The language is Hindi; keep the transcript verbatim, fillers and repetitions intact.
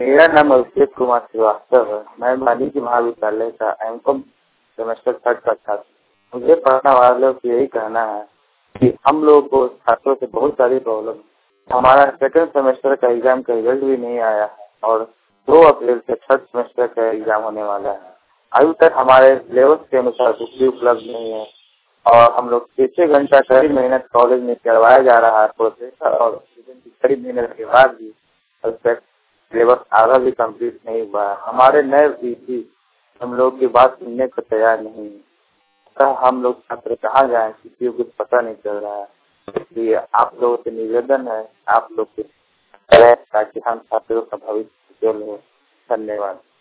मेरा नाम अभिषेक कुमार श्रीवास्तव है। मैं वाणिज्य महाविद्यालय का एम कॉम सेमेस्टर थर्ड का छात्र। मुझे पढ़ने वालों को यही कहना है कि हम लोग को छात्रों से बहुत सारी प्रॉब्लम। हमारा सेकंड सेमेस्टर का एग्जाम का रिजल्ट भी नहीं आया है और दो अप्रैल से थर्ड सेमेस्टर का एग्जाम होने वाला है। अभी तक हमारे सिलेबस के अनुसार बुक भी उपलब्ध नहीं है और हम लोग छह छह घंटा कड़ी मेहनत कॉलेज में करवाया जा रहा है प्रोफेसर और स्टूडेंट की कड़ी मेहनत के बाद भी अब तक सिलेबस आधा भी कंप्लीट नहीं हुआ है। हमारे नए वीसी हम लोग की बात सुनने को तैयार नहीं है। तो हम लोग छात्र कहाँ जाएं, किसी को कुछ पता नहीं चल रहा है। इसलिए आप लोगों से निवेदन है, आप लोग कुछ करें ताकि हम छात्रों का भविष्य उज्जवल हो। धन्यवाद।